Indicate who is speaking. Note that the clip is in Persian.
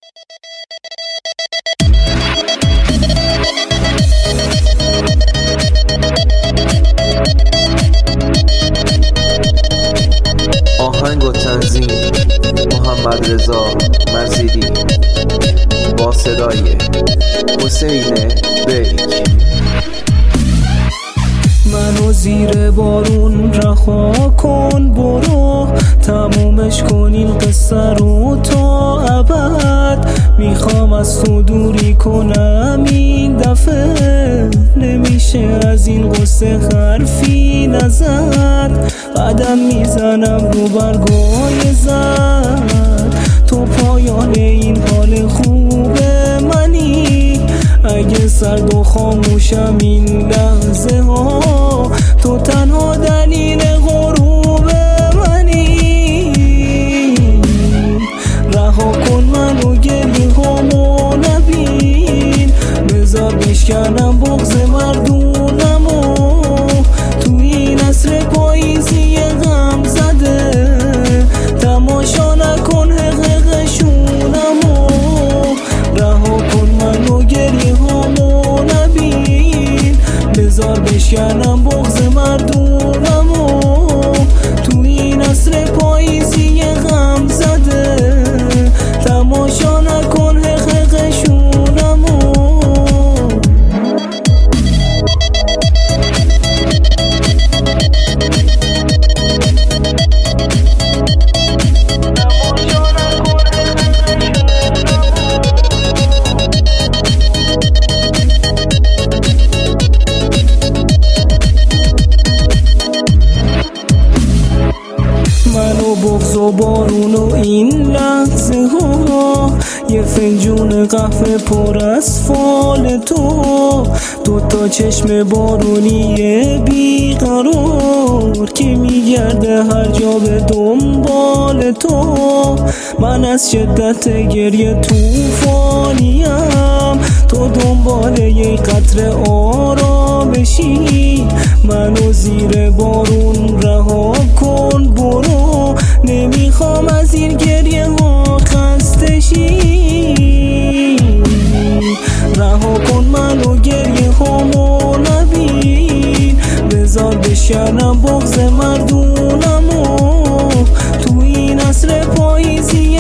Speaker 1: آهنگ و تنظیم محمد رضا مزیدی با صدای حسین بیک.
Speaker 2: منو زیر بارون رها کن، برو تمومش کن این قصه رو تا ابد. میخوام از تو دوری کنم این دفعه، نمیشه از این قصه حرفی نزد. قدم میزنم رو برگای زد، تو پایان این حال خوبه منی. اگه سرد و خاموشم این لحظه ها، تو تنها دلیل غروب منی. رها کن منو گریه هامو نبین، بذار بشکنم بغض مردونمو. تو این عصر پاییزی غم زده، تماشا نکن حقشونمو. رها کن منو گریه هامو نبین، بذار بشکنم بغض مردونمو. تو این عصر پاییزی غم زده، تماشا نکن حقشونمو. منو بغض و بارون و این لحظه ها، یه فنجون قهوه پر از فال تو. دوتا چشم بارونی بیقرار که میگرده هر جا به دنبال تو. من از شدت گریه توفانیم، تو دنبال یک قطره آرامشی. منو زیر بارون رها کن، برو نمیخوام از این گریه ها خسته شی. رها کن منو گریه هامو نبین، بذار بشکنم بغض مردونمو. تو این عصر پاییزی